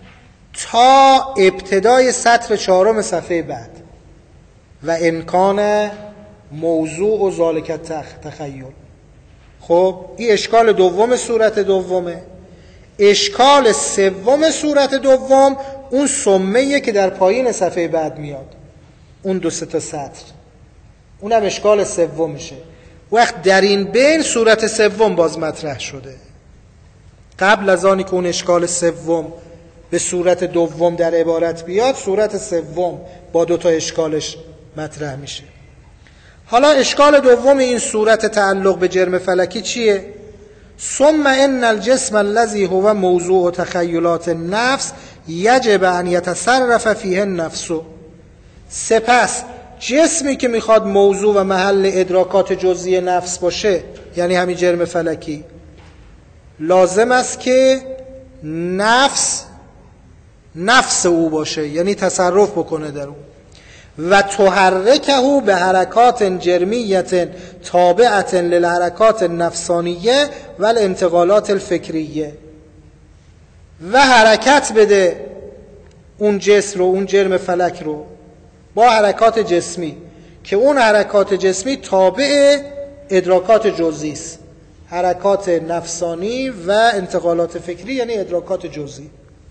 تا ابتدای سطر چهارم صفحه بعد و امکان موضوع و ذالک تخیل. خب این اشکال دوم صورت دومه. اشکال سوم صورت دوم اون ثمه‌ایه که در پایین صفحه بعد میاد، اون دو سه تا سطر، اونم اشکال سومشه. وقت در این بین صورت سوم باز مطرح شده، قبل از آنی که اون اشکال سوم به صورت دوم در عبارت بیاد، صورت سوم با دو تا اشکالش مطرح میشه. حالا اشکال دوم این صورت تعلق به جرم فلکی چیه؟ ثم ان الجسم الذي هو موضوع تخیلات النفس یجب ان یتصرف فیه النفس. سپس جسمی که میخواد موضوع و محل ادراکات جزئی نفس باشه، یعنی همین جرم فلکی، لازم است که نفس نفس او باشه، یعنی تصرف بکنه در اون. و تحرکه به حرکات جرمیت تابعت للحرکات النفسانیه و الانتقالات الفکریه، و حرکت بده اون جسم رو، اون جرم فلک رو با حرکات جسمی، که اون حرکات جسمی تابع ادراکات جزئی است، حرکات نفسانی و انتقالات فکری یعنی ادراکات جزئی.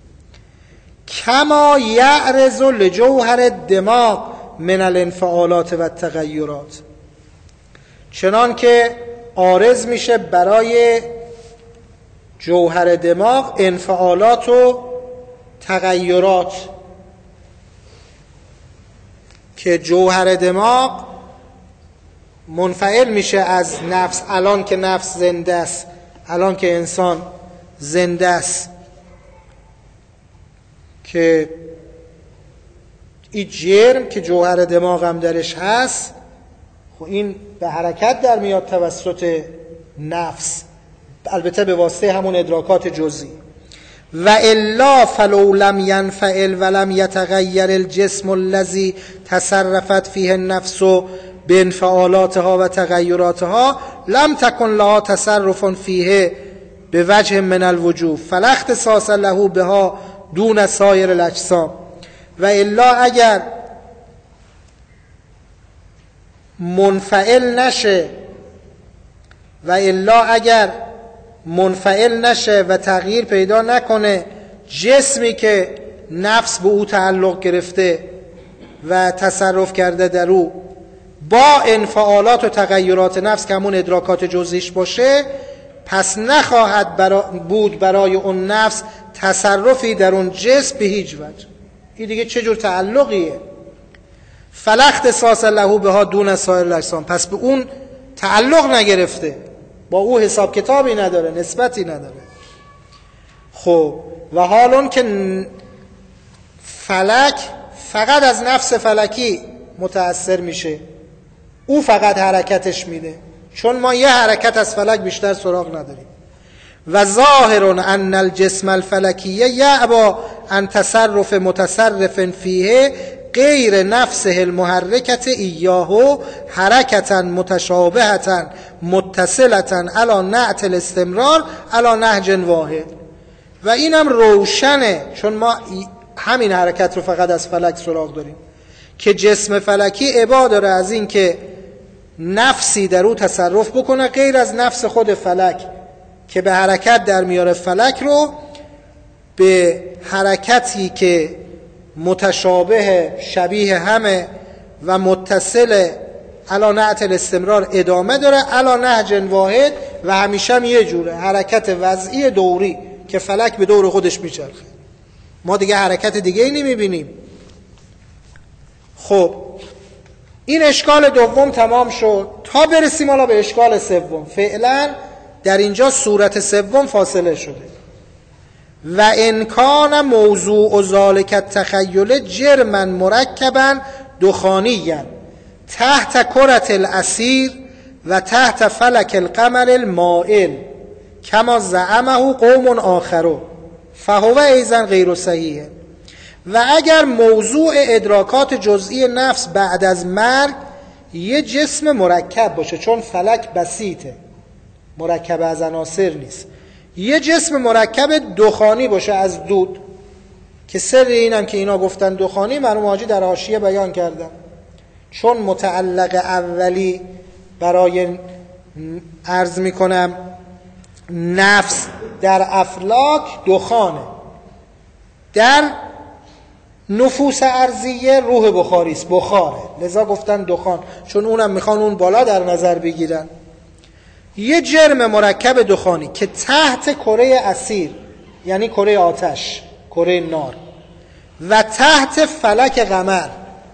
کما یعرض لجوهر الدماغ من الانفعالات و التغیرات، چنان که عارض میشه برای جوهر دماغ انفعالات و تغیرات، که جوهر دماغ منفعل میشه از نفس. الان که نفس زنده است، الان که انسان زنده است، که این جرم که جوهر دماغ هم درش هست، خب این به حرکت در میاد توسط نفس، البته به واسطه همون ادراکات جزئی. و الا فلو لم ينفعل ولم يتغیر الجسم الذي تصرفت فيه النفس بانفعالاتها و تغیراتها لم تكن لها تصرف فيه بوجه من الوجوه فلا اختصاص له بها دون سایر الاجسام. و الا اگر منفعل نشه و الا اگر منفعل نشه و تغییر پیدا نکنه جسمی که نفس به او تعلق گرفته و تصرف کرده در او با انفعالات و تغیرات نفس که همون ادراکات جزئیش باشه، پس نخواهد برا بود برای اون نفس تصرفی در اون جسم به هیچ وجه. این دیگه چه جور تعلقیه؟ فلا اختصاص له بها دون سایر الاجسام، پس به اون تعلق نگرفته، با او حساب کتابی نداره، نسبتی نداره. خب و حالون که فلک فقط از نفس فلکی متأثر میشه، او فقط حرکتش میده، چون ما یه حرکت از فلک بیشتر سراغ نداریم. و ظاهر ان الجسم الفلکیه یعبا ان تصرف متصرف فیه غیر نفسه المحرکت ایاهو حرکتا متشابهتا متصلتا علی نعت الاستمرار علی نهج واحد. و اینم روشنه، چون ما همین حرکت رو فقط از فلک سراغ داریم که جسم فلکی ابا داره از این که نفسی در او تصرف بکنه غیر از نفس خود فلک که به حرکت در میاره فلک رو به حرکتی که متشابه شبیه همه و متصل علی نعت الاستمرار ادامه داره علی نهج واحد و همیشه هم یه جوره، حرکت وضعی دوری که فلک به دور خودش میچرخه. ما دیگه حرکت دیگه ای نمیبینیم. خب این اشکال دوم تمام شد، تا برسیم حالا به اشکال سوم. فعلا در اینجا صورت سوم فاصله شده. و انکان موضوع ذالک التخیل جرما مرکبا دخانیا تحت کرة الاسیر و تحت فلک القمر المائل کما زعمه قوم آخرون فهو ایضا غیر صحیح. و اگر موضوع ادراکات جزئی نفس بعد از مرگ یه جسم مرکب باشه، چون فلک بسیطه، مرکب از عناصر نیست، یه جسم مرکب دخانی باشه از دود، که سر اینم که اینا گفتن دخانی مرحوم حاجی در حاشیه بیان کردن، چون متعلق اولی برای عرض میکنم نفس در افلاک دخانه، در نفوس ارضیه روح بخاری است، بخاره، لذا گفتن دخان، چون اونم میخوان اون بالا در نظر بگیرن. یه جرم مرکب دخانی که تحت کره اسیر، یعنی کره آتش، کره نار، و تحت فلک قمر.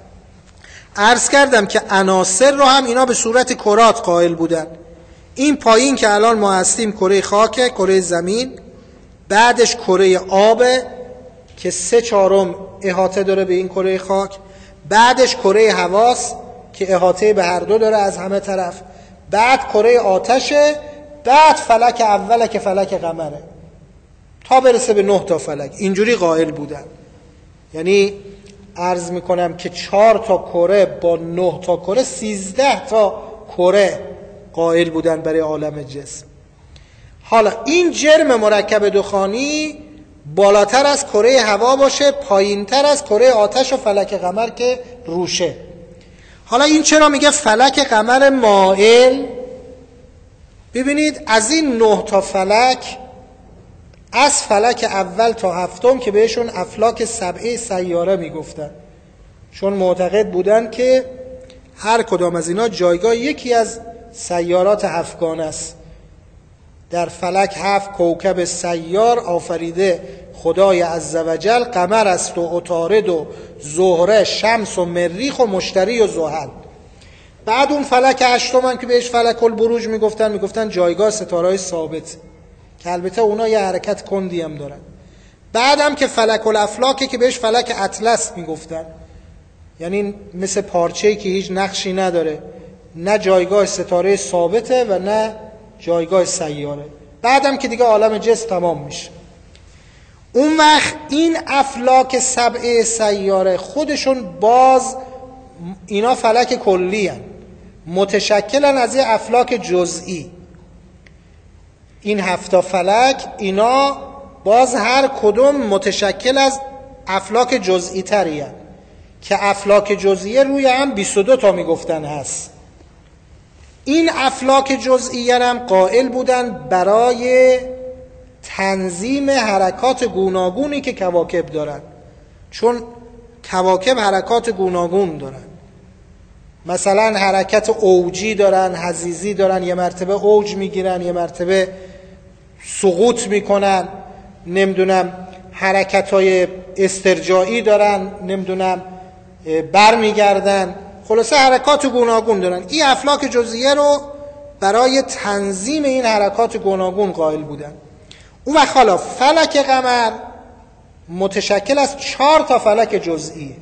عرض کردم که عناصر رو هم اینا به صورت کرات قائل بودن. این پایین که الان ما هستیم کره خاکه، کره زمین، بعدش کره آبه که سه چهارم احاطه داره به این کره خاک، بعدش کره هواست که احاطه به هر دو داره از همه طرف، بعد کره آتشه، بعد فلک اوله که فلک قمره، تا برسه به نه تا فلک. اینجوری قائل بودن. یعنی عرض میکنم که چهار تا کره با نه تا کره سیزده تا کره قائل بودن برای عالم جسم. حالا این جرم مرکب دخانی بالاتر از کره هوا باشه، پایینتر از کره آتش و فلک قمر که روشه. حالا این چرا میگه فلک قمر مائل؟ ببینید از این نه تا فلک، از فلک اول تا هفتم که بهشون افلاک سبعه سیاره میگفتن، چون معتقد بودن که هر کدام از اینا جایگاه یکی از سیارات هفتگانه است. در فلک هفت کوکب سیار آفریده خدای عزوجل، قمر است و عطارد و زهره، شمس و مریخ و مشتری و زحل. بعد اون فلک هشتم هم که بهش فلک البروج میگفتن، میگفتن جایگاه ستاره‌های ثابت، که البته اونا یه حرکت کندی هم دارن. بعد هم که فلک الافلاکه که بهش فلک اطلس میگفتن، یعنی مثل پارچه‌ای که هیچ نقشی نداره، نه جایگاه ستاره ثابته و نه جایگاه سیاره. بعدم که دیگه عالم جسم تمام میشه. اون وقت این افلاک سبع سیاره خودشون باز اینا فلک کلی هن، متشکلن از یه افلاک جزئی. این هفتا فلک اینا باز هر کدوم متشکل از افلاک جزئی تری هن که افلاک جزئیه روی هم بیست و دو تا میگفتن هست. این افلاک جزئیه هم قائل بودن برای تنظیم حرکات گوناگونی که کواکب دارن، چون کواکب حرکات گوناگون دارن. مثلا حرکت اوجی دارن، حضیضی دارن، یه مرتبه اوج میگیرن یه مرتبه سقوط میکنن، نمیدونم حرکت های استرجاعی دارن، نمیدونم بر میگردن، خلاصه حرکات گوناگون دارن. این افلاک جزئیه رو برای تنظیم این حرکات گوناگون قائل بودن. اون وقت حالا فلک قمر متشکل از چهار تا فلک جزئی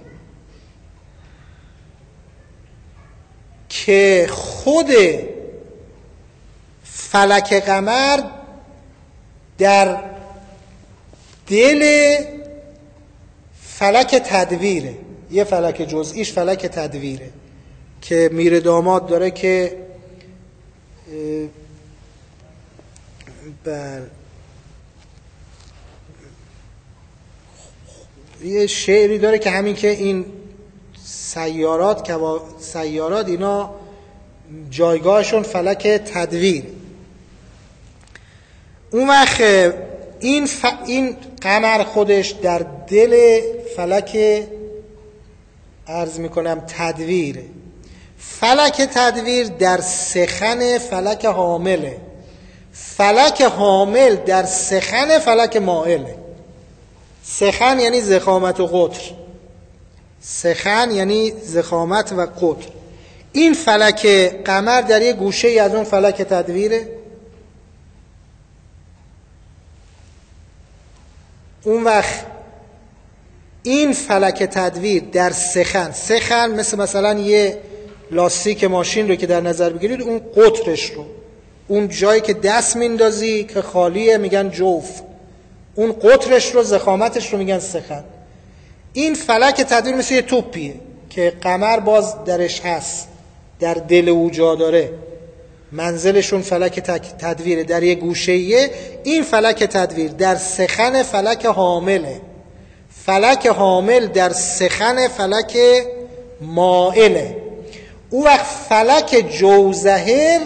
که خود فلک قمر در دل فلک تدویره. یه فلک جزئیش فلک تدویره که میر داماد داره که بر یه شعری داره که همین که این سیارات که سیارات اینا جایگاهشون فلک تدویر. اون وقت این ف... این قمر خودش در دل فلک عرض میکنم تدویر. فلک تدویر در سخن فلک حامله، فلک حامل در سخن فلک مائله. سخن یعنی ضخامت و قطر، سخن یعنی ضخامت و قطر. این فلک قمر در یک گوشه ای از اون فلک تدویره. اون وقت این فلک تدویر در سخن، سخن مثل مثلا یه لاستیک ماشین رو که در نظر بگیرید، اون قطرش رو، اون جایی که دست میندازی که خالیه میگن جوف، اون قطرش رو، ضخامتش رو میگن سخن. این فلک تدویر مثل یه توپیه که قمر باز درش هست، در دل او جا داره، منزلشون فلک تدویره، در یه گوشه‌ایه. این فلک تدویر در سخن فلک حامله، فلک حامل در سخن فلک مائله. او وقت فلک جوزهر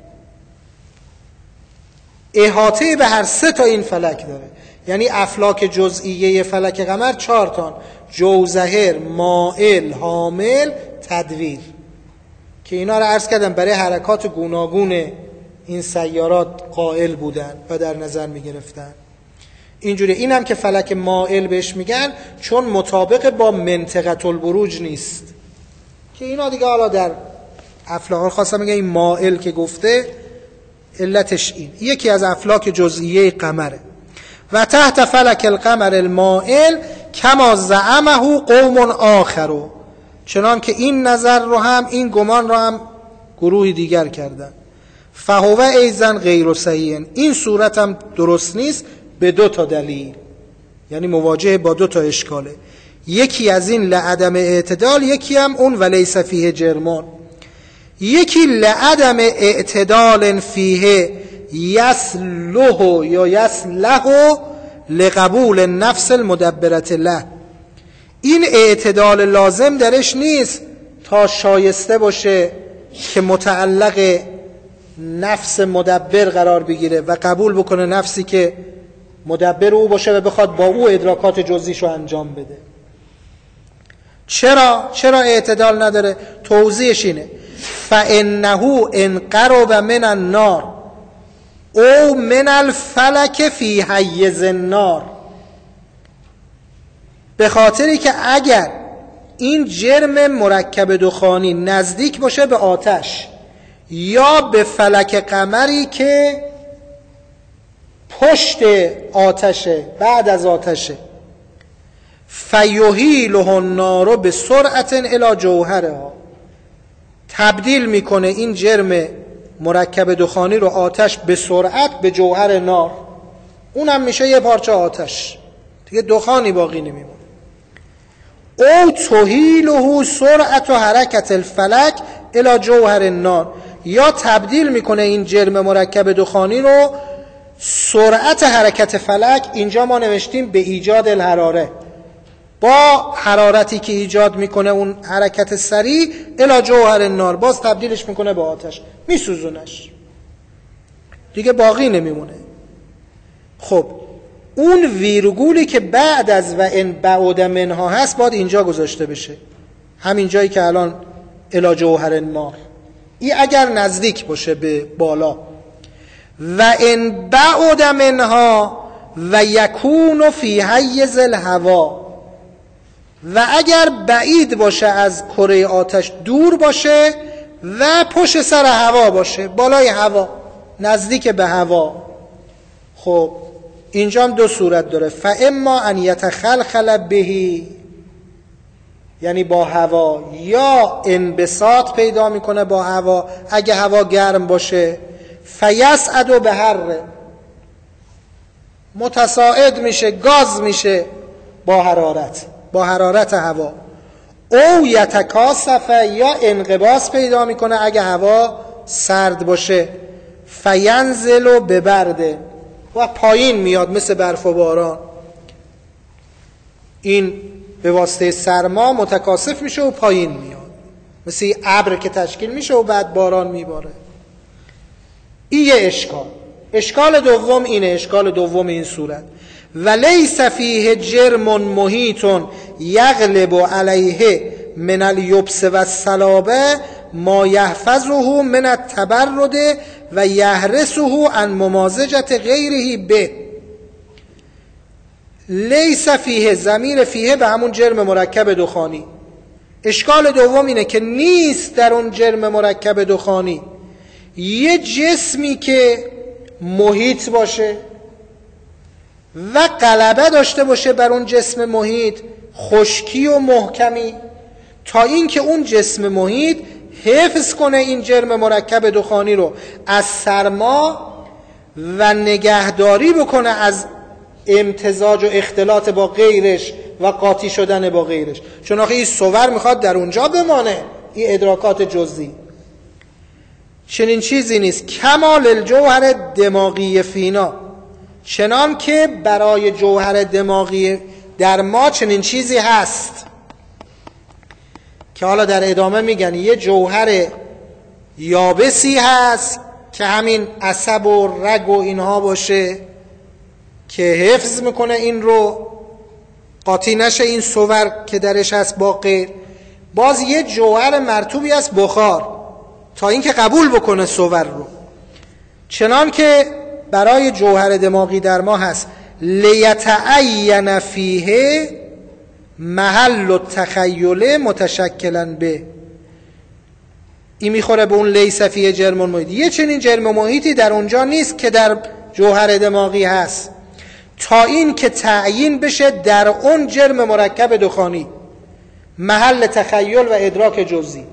احاطه به هر سه تا این فلک داره، یعنی افلاک جزئیه فلک قمر چهار تا: جوزهر، مائل، حامل، تدویر، که اینا رو عرض کردم برای حرکات گوناگون این سیارات قائل بودن و در نظر می گرفتن. اینجوری. این هم که فلک مائل بهش میگن چون مطابق با منطقه البروج نیست، که اینا دیگه حالا در افلاک خاصه میگن این مائل که گفته علتش این یکی از افلاک جزئیه قمره. و تحت فلک القمر المائل کما زعمه قوم آخرو، چنان که این نظر رو هم، این گمان رو هم گروهی دیگر کردن. فهو ایزن غیر صحیح، این صورت هم درست نیست به دو تا دلیل، یعنی مواجه با دو تا اشکاله. یکی از این لعدم اعتدال، یکی هم اون ولیس فیه جرمان. یکی لعدم اعتدال فیه یصلح یا یصلح لقبول نفس المدبرت له، این اعتدال لازم درش نیست تا شایسته باشه که متعلق نفس مدبر قرار بگیره و قبول بکنه نفسی که مدبر او باشه و بخواد با او ادراکات جزئیشو انجام بده. چرا؟ چرا اعتدال نداره؟ توضیحش اینه: فانه ان قرب من النار او من الفلک فی حیز النار، به خاطری که اگر این جرم مرکب دخانی نزدیک باشه به آتش یا به فلک قمری که پشت آتشه، بعد از آتشه، فیهیله النار به سرعت الی جوهرها، تبدیل میکنه این جرم مرکب دخانی رو آتش به سرعت به جوهر نار، اونم میشه یه پارچه آتش، دیگه دخانی باقی نمیمونه. او تهیله سرعت و حرکت الفلک الی جوهر النار، یا تبدیل میکنه این جرم مرکب دخانی رو سرعت حرکت فلک، اینجا ما نوشتیم به ایجاد الحراره، با حرارتی که ایجاد میکنه اون حرکت سریع الی جوهر النار، باز تبدیلش میکنه به آتش، میسوزونش، دیگه باقی نمیمونه. خب اون ویرگولی که بعد از و ان بعد منها هست باید اینجا گذاشته بشه، همین جایی که الان الی جوهر النار، این اگر نزدیک باشه به بالا. و ان بعد منها و یکون فی حیز الهوا، و اگر بعید باشه از کره آتش، دور باشه و پشت سر هوا باشه، بالای هوا، نزدیک به هوا. خب اینجا هم دو صورت داره، فاما ان یتخلخل بهی، یعنی با هوا، یا انبساط پیدا میکنه با هوا اگه هوا گرم باشه، فیصعد به حر، متصاعد میشه، گاز میشه با حرارت، با حرارت هوا. او یتکاسف، یا انقباض پیدا میکنه اگه هوا سرد باشه، فینزل به برده، و پایین میاد مثل برف و باران. این به واسطه سرما متکاسف میشه و پایین میاد، مثل ابر که تشکیل میشه و بعد باران میباره. این یه اشکال. اشکال دوم اینه، اشکال دوم این صورت، ولیس فیه جرم محیط یغلب علیه من الیبس و الصلابه ما یحفظه من التبرد و یحرسه عن ممازجت غیره به. لیس فیه، ضمیر فیه به همون جرم مرکب دخانی. اشکال دوم اینه که نیست در اون جرم مرکب دخانی یه جسمی که محیط باشه و غلبه داشته باشه بر اون جسم محیط، خشکی و محکمی، تا اینکه اون جسم محیط حفظ کنه این جرم مرکب دخانی رو از سرما و نگهداری بکنه از امتزاج و اختلاط با غیرش و قاطی شدن با غیرش. چون آخه این صور میخواد در اونجا بمانه، این ادراکات جزئی. چنین چیزی نیست. کمال الجوهر دماغی فینا، چنان که برای جوهر دماغی در ما چنین چیزی هست که حالا در ادامه میگن یه جوهر یابسی هست که همین عصب و رگ و اینها باشه که حفظ میکنه این رو، قاطی نشه این صور که درش هست با غیر. باز یه جوهر مرطوبی هست بخار، تا اینکه قبول بکنه صور رو. چنان که برای جوهر دماغی در ما هست لیتعین فیه محل التخیل متشکلا به، این میخوره به اون لیس فیه جرم محیط. یه چنین جرم محیطی در اونجا نیست که در جوهر دماغی هست، تا این که تعیین بشه در اون جرم مرکب دخانی محل تخیل و ادراک جزئی،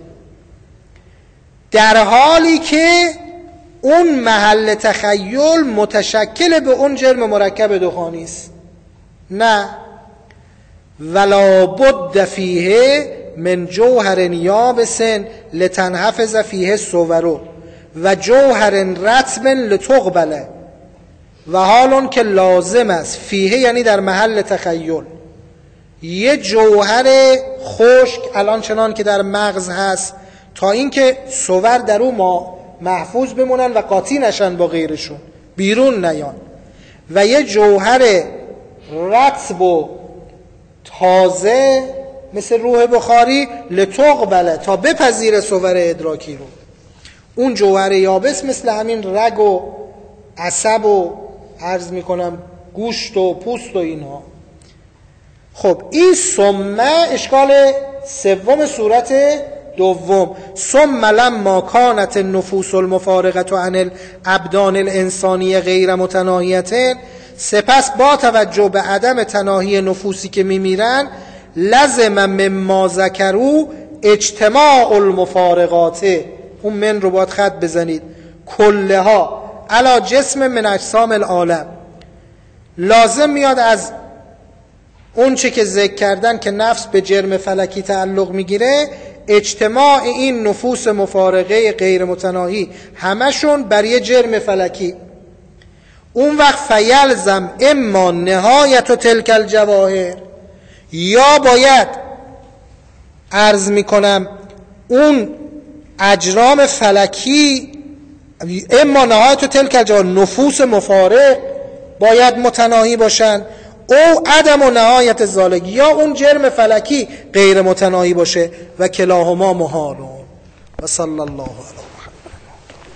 در حالی که اون محل تخیل متشکل به اون جرم مرکب دخانی است. نه، ولا بد فیه من جوهر یابس لتنحفظ فیه صورو و جوهر رطب لتقبل، و حالون که لازم است فیه یعنی در محل تخیل یه جوهر خشک الان چنان که در مغز هست، تا اینکه صور در اون ما محفوظ بمونن و قاطی نشن با غیرشون، بیرون نیان، و یه جوهر رطب و تازه مثل روح بخاری لتقبله، تا بپذیر صور ادراکی رو. اون جوهر یابس مثل همین رگ و عصب و عرض میکنم گوشت و پوست و اینها. خب این ثم اشکال سوم صورت دوم، ثم لما کانت النفوس المفارقه عن الابدان الانسانی غیر متناهیه، سپس با توجه به عدم تناهی نفوسی که میمیرن، لزم مما ذکروا اجتماع المفارقات، اون من رو باید خط بزنید، کلها علی جسم من اجسام العالم، لازم میاد از اون چه که ذکر کردن که نفس به جرم فلکی تعلق میگیره، اجتماع این نفوس مفارقه غیر متناهی همشون بر یه جرم فلکی. اون وقت فیلزم اما نهایت و تلک الجواهر، یا باید عرض میکنم اون اجرام فلکی، اما نهایت و تلک الجواهر نفوس مفارق باید متناهی باشن، او عدم و نهایت ذالک، یا اون جرم فلکی غیر متناهی باشه، و کلاهما محالون. و صلی الله علیه